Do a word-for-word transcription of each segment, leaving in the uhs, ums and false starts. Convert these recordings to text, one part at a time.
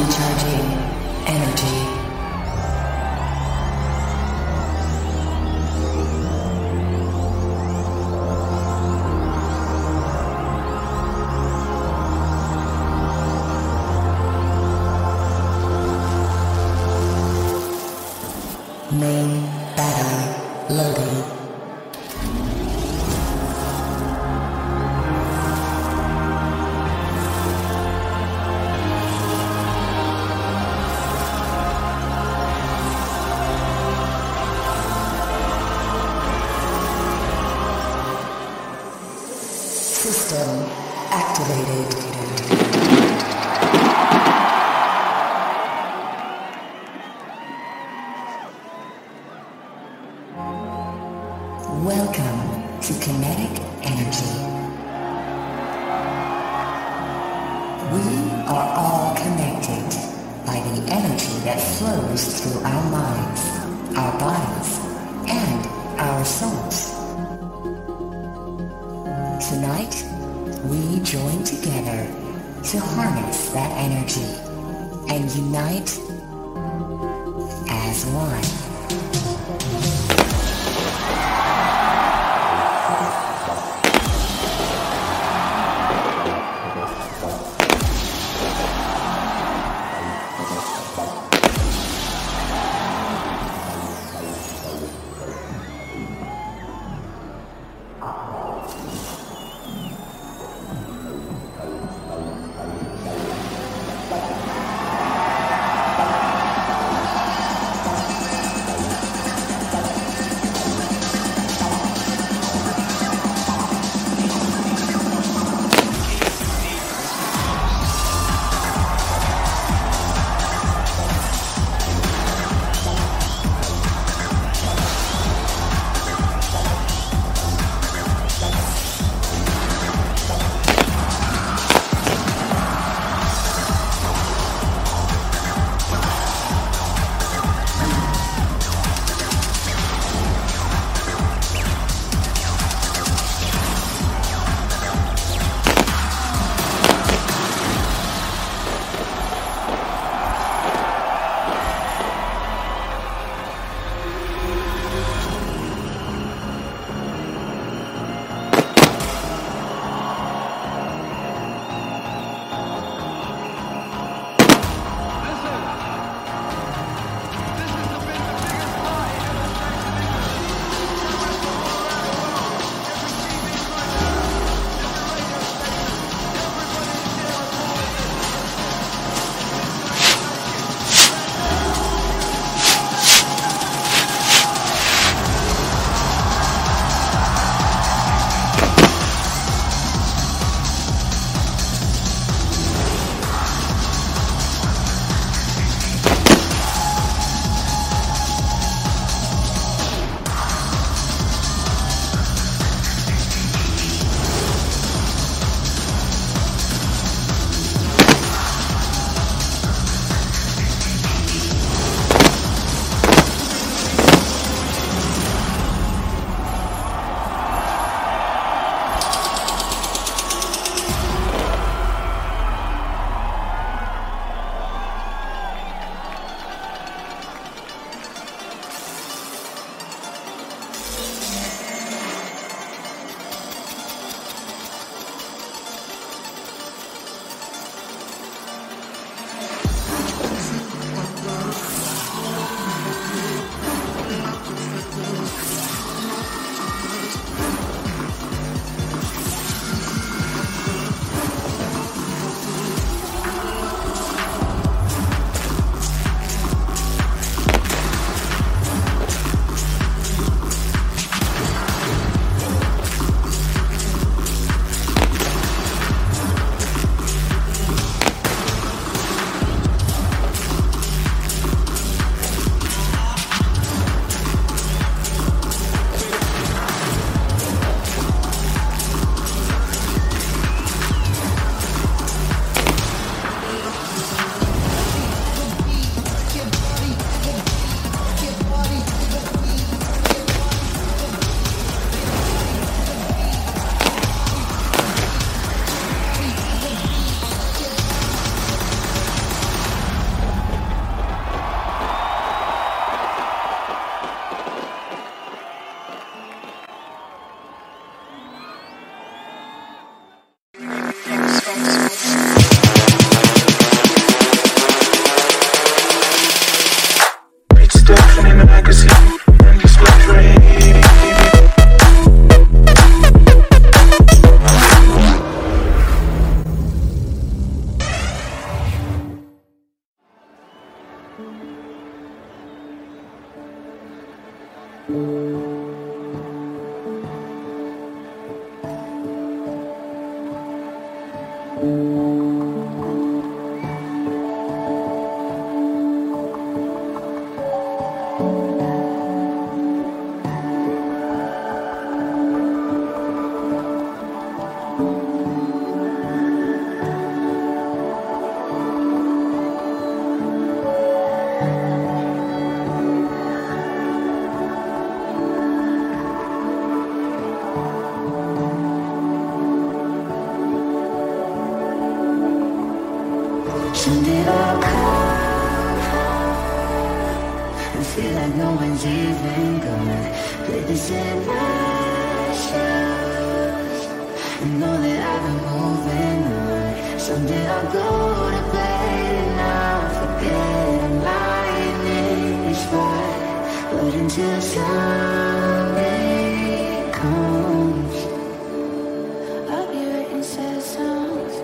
Recharging energy. Main battery loading. System activated. Welcome to Kinetic Energy. We are all connected by the energy that flows through our minds, our bodies, and our souls. Tonight, we join together to harness that energy and unite as one. Someday I'll come and feel like no one's even gonna play this in my shoes and know that I've been moving on. Someday I'll go to bed and I'll forget I'm lying in this spot. But until Sunday comes, I'll be writing sad songs.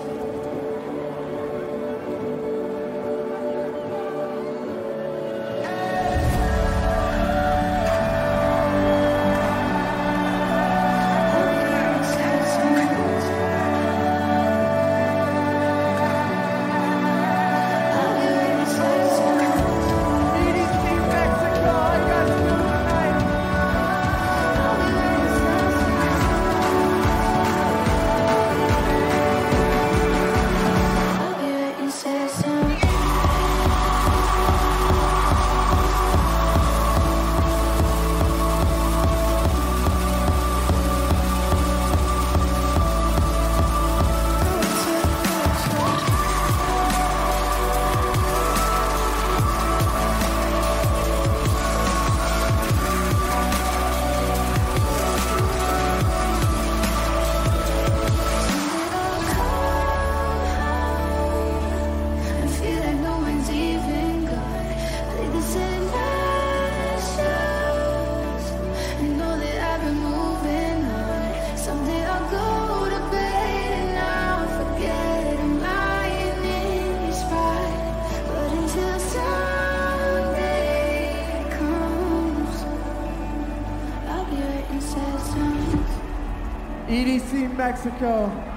E D C Mexico.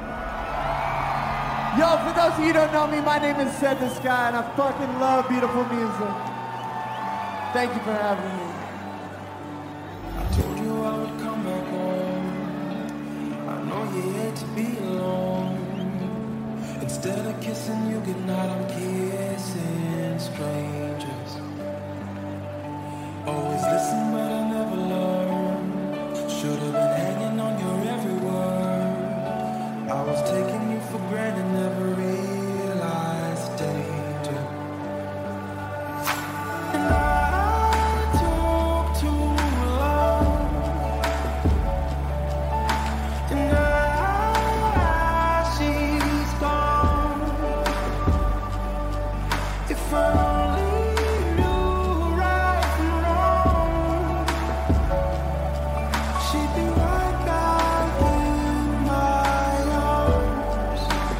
Yo, for those of you who don't know me, my name is Said the Sky, and I fucking love beautiful music. Thank you for having me. I told you I would come back home. I know you hate to be alone. Instead of kissing you goodnight, I'm kissing strangers. Always listen, but I never learned. Should have been hanging on your every word. I was taking you for granted, never realized the danger. And I took too long. And now she's gone. If I only knew right from wrong, she'd be right back in my arms.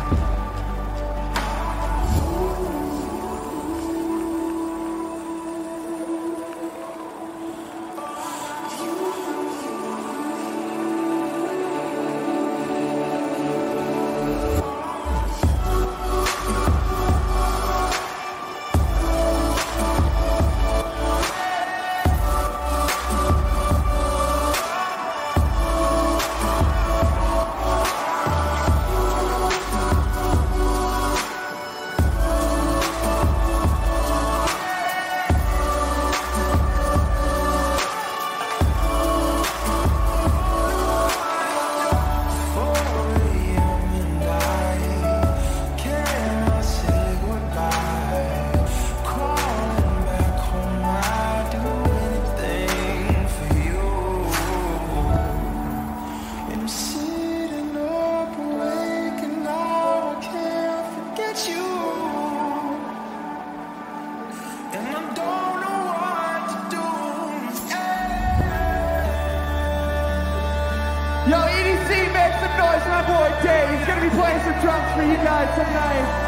Yo, E D C, make some noise, my boy Dave. He's gonna be playing some drums for you guys tonight.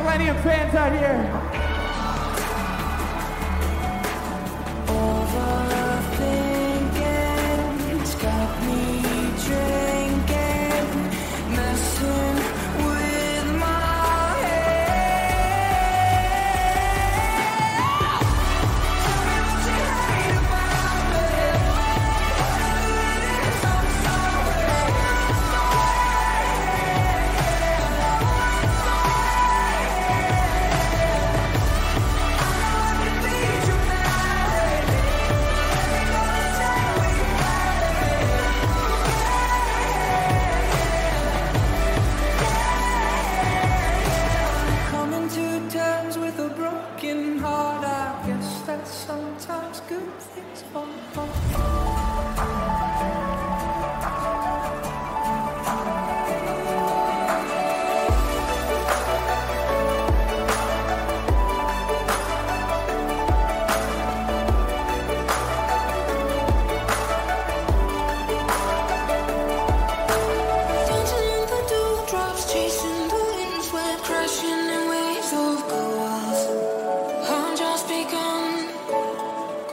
Millennium fans out here. Overthinking, it's got me drinking, messing with my head. Tell me what you hate about me. Whatever it is, I'm sorry. Coming to terms with a broken heart, I guess that sometimes good things fall apart. Dancing in the dewdrops, chasing the wind, sweat crashing in waves of gold. I'm just begun.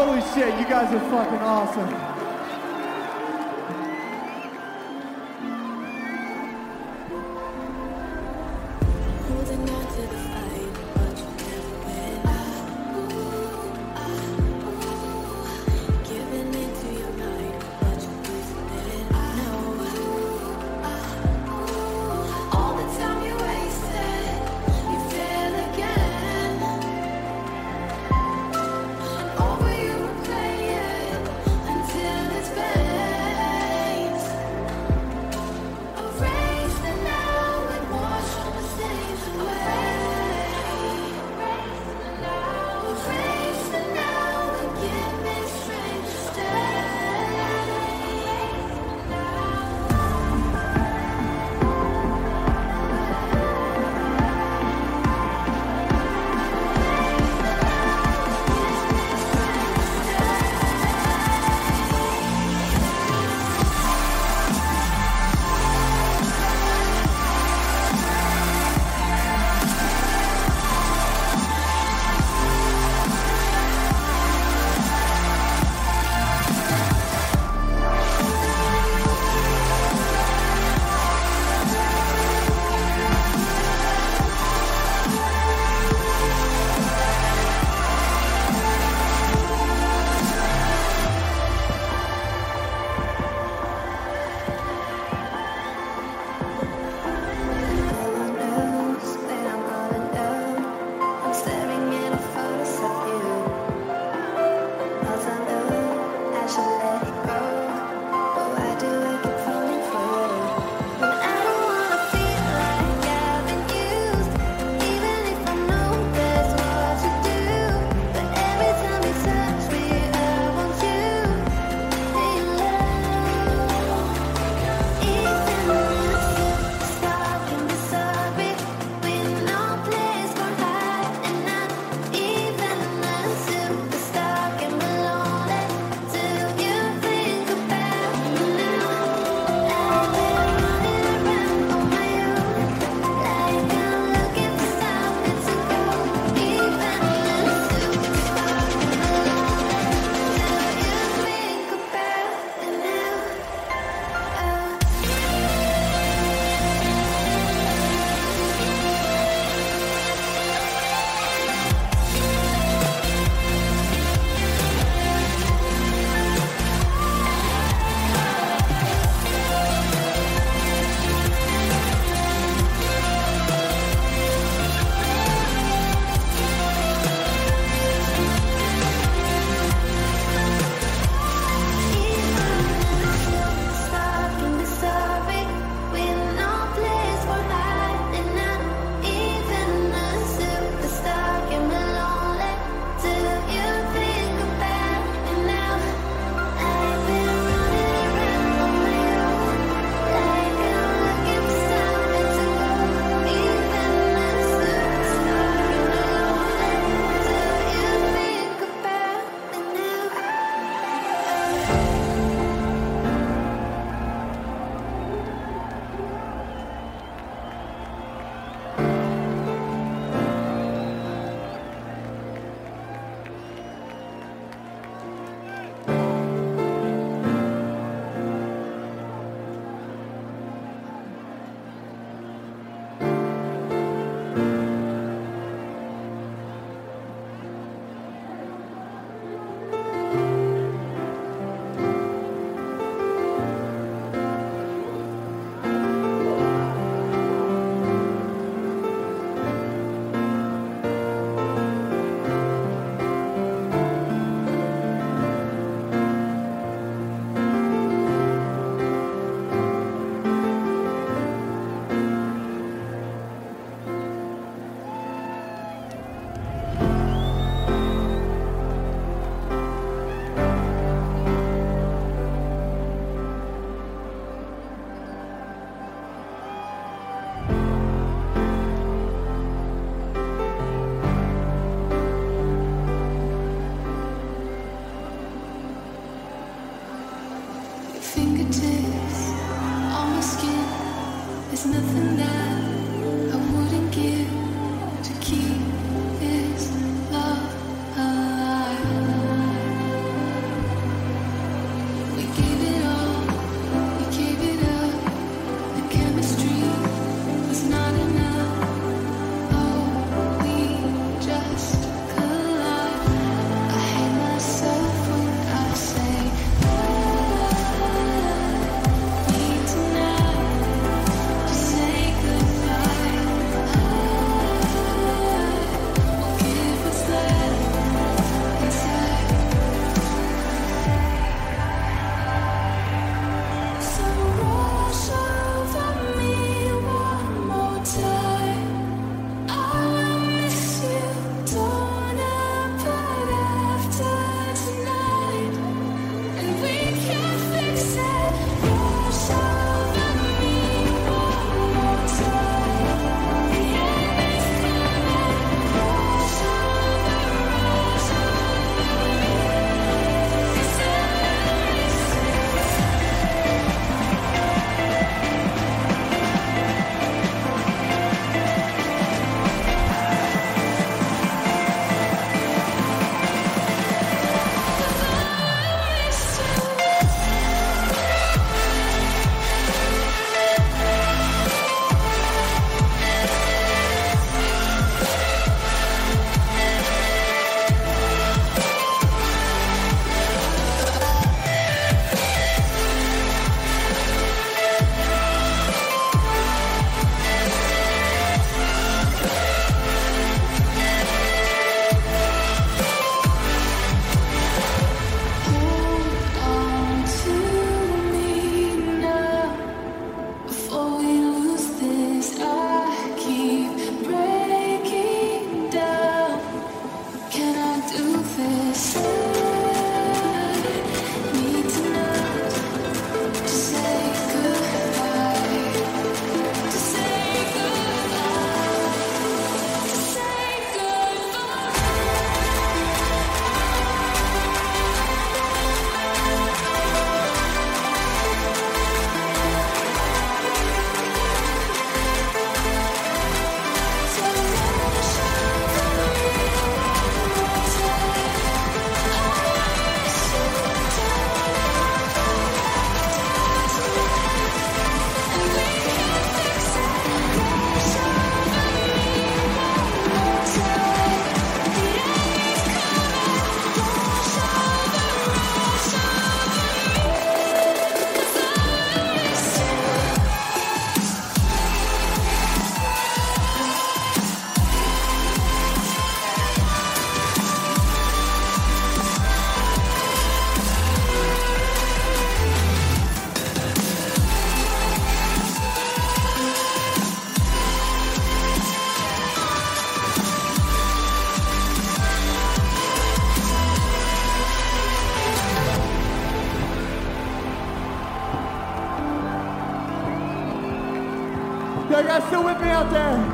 Holy shit, you guys are fucking awesome. Holding on to the fight, but you never win. Ooh, ah, ooh. Giving into your mind, but you're losing it. I know. Ooh, ah, ooh. All the time you wasted, you fail again. Over you replay it until it's fades. Erase the now and wash all the stains away. Erase the now and give me strength to stay. I'm staring at a photos of you. Cause I know I should let it go. But why do I keep falling for you? When I don't wanna feel like I've been used. Even if I know that's what you do. But every time you touch me, I want you. In love. Even when stuck in the sorry, with no place for hiding, not even a superstar can be lonely till you think about me now. I've been running around on my own, like I'm looking for something to go. Even a superstar can be lonely till you think about me now. Stuck in the sorry, with no place for hiding, not even a superstar can be lonely till you think about me now. I've been running around on my own, like I'm looking for something to go. Even a superstar can be lonely till you think about me now. Fingertips on my skin. There's nothing that I wouldn't give to keep this love alive. You guys still with me out there?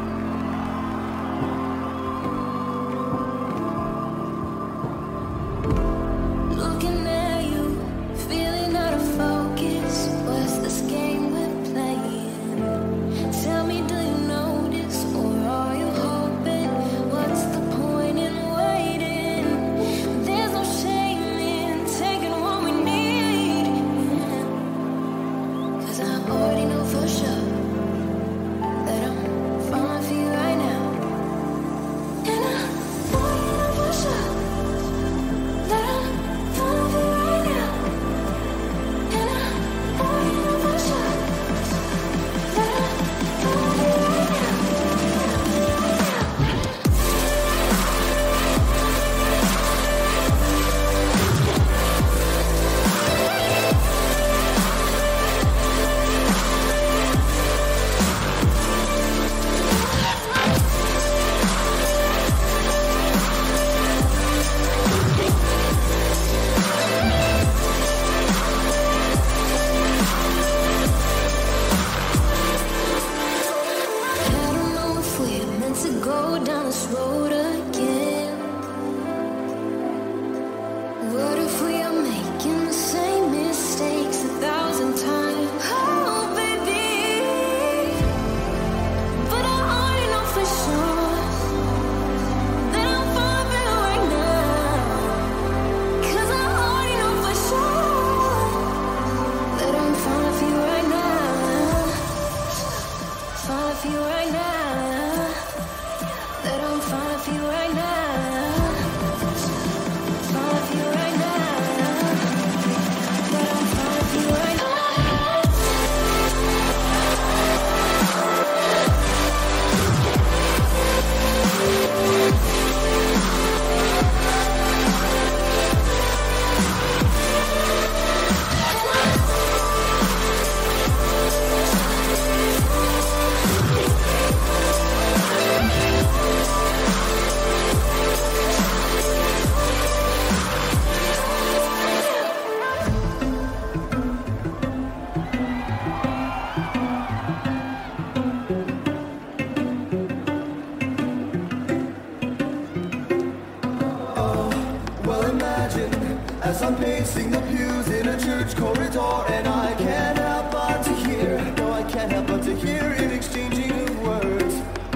As I'm pacing the pews in a church corridor, and I can't help but to hear, no, I can't help but to hear in exchanging of words.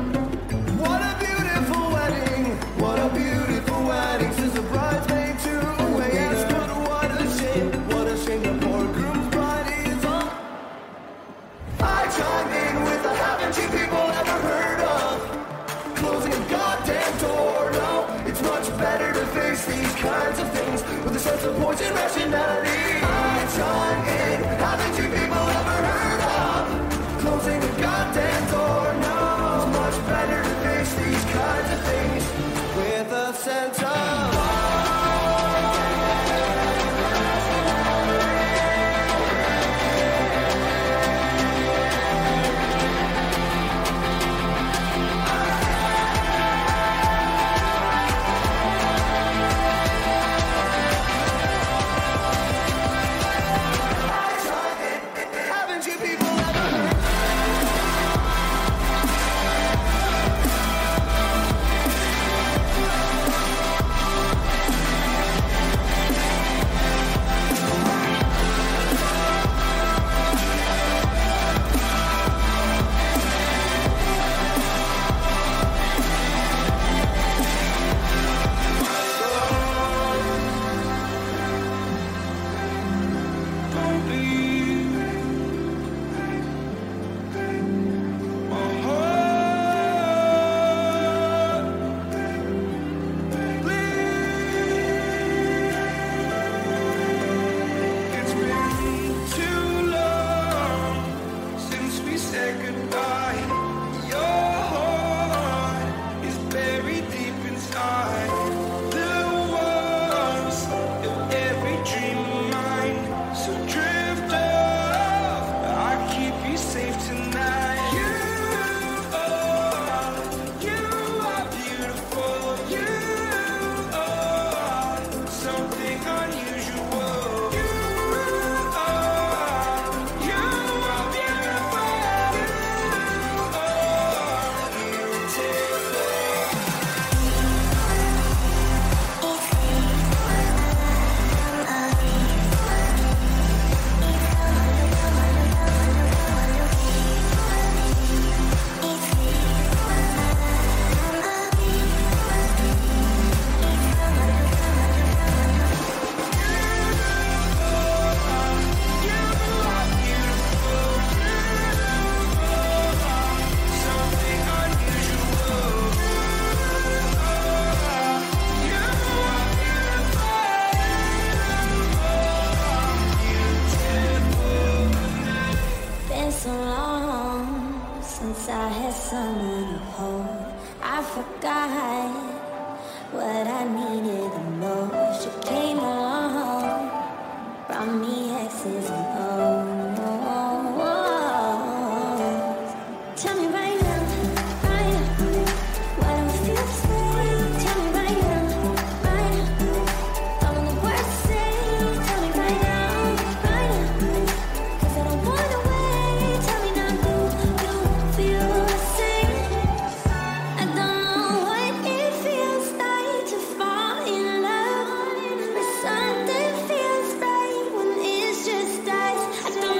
What a beautiful wedding, what a beautiful wedding, says the bridesmaid to a yes, but what a shame, what a shame the poor groom's bride is on. I chime in with a haven't you people ever heard of closing a goddamn door? No, it's much better to face these kinds of things with a sense of poison rationality. I chime in, haven't you people ever heard of closing a goddamn door? No, it's much better to face these kinds of things with a sense of so long since I had someone to hold. I forgot what I needed the most. You came along, brought me X's and O's. Tell me right now, right now, why don't I feel this way? Tell me right now, right now, all of the words I say. Tell me right now, right now, 'cause I don't wanna wait. Tell me now, do you feel the same? I don't know what it feels like to fall in love, but something feels right when it's just us. I don't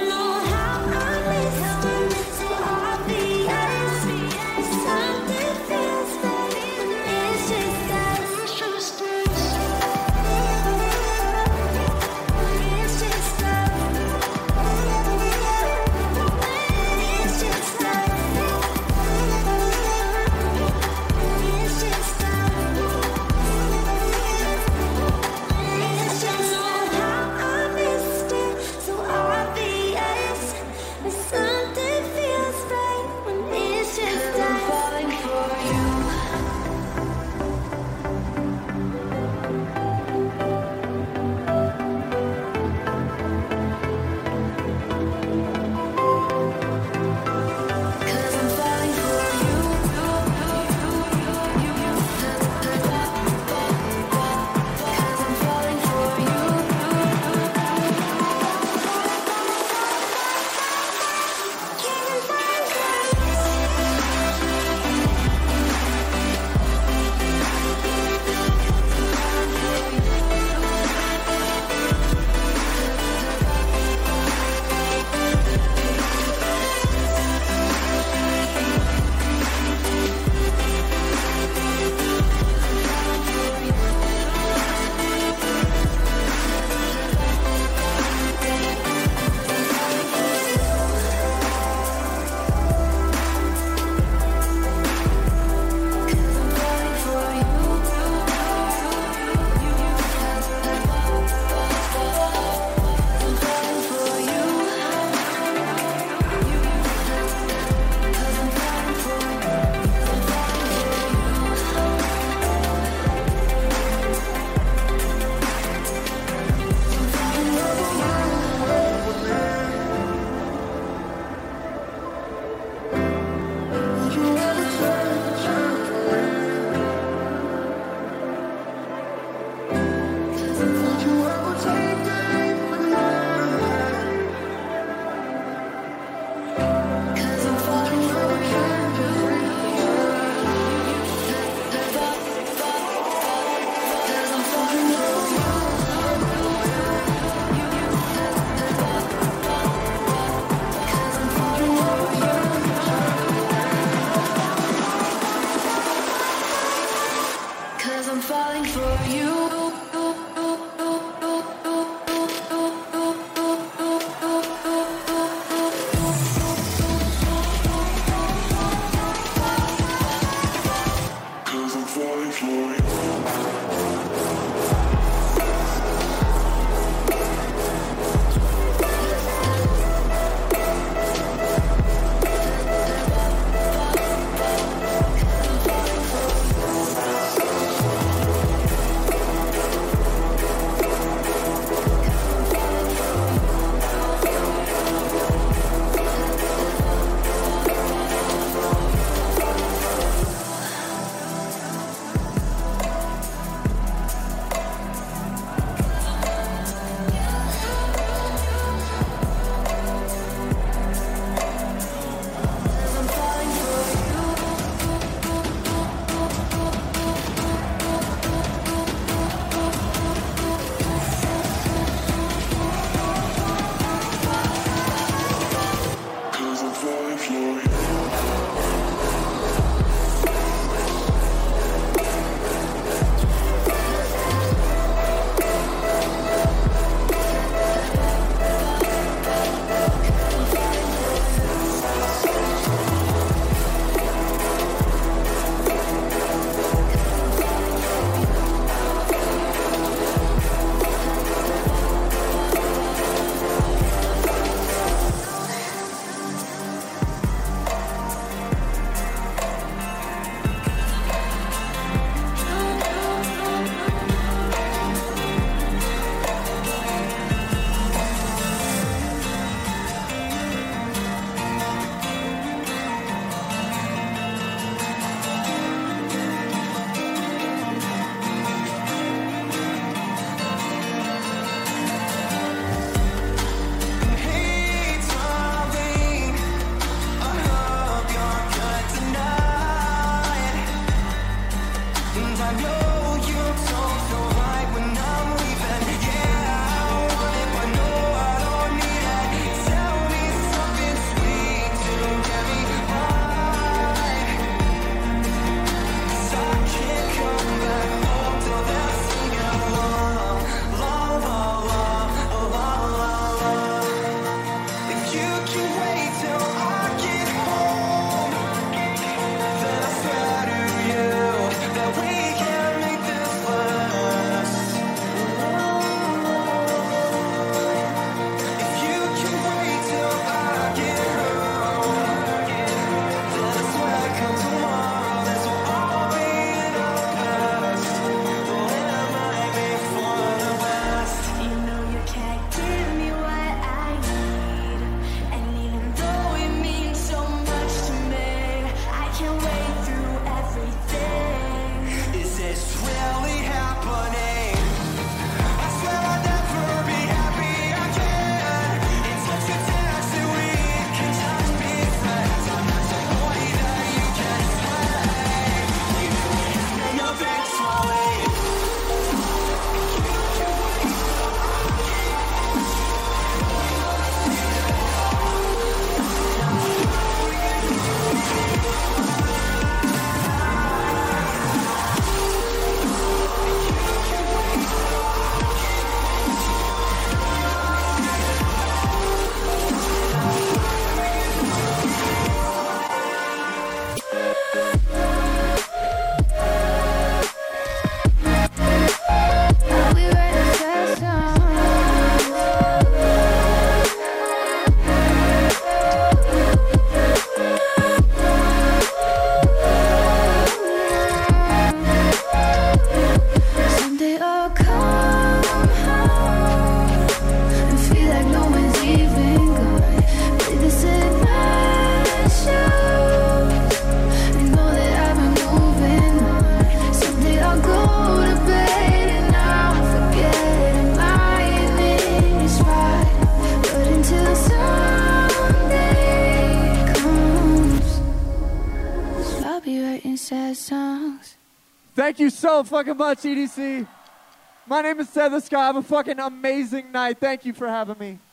songs. Thank you so fucking much, E D C. My name is Seth the Sky. Have a fucking amazing night. Thank you for having me.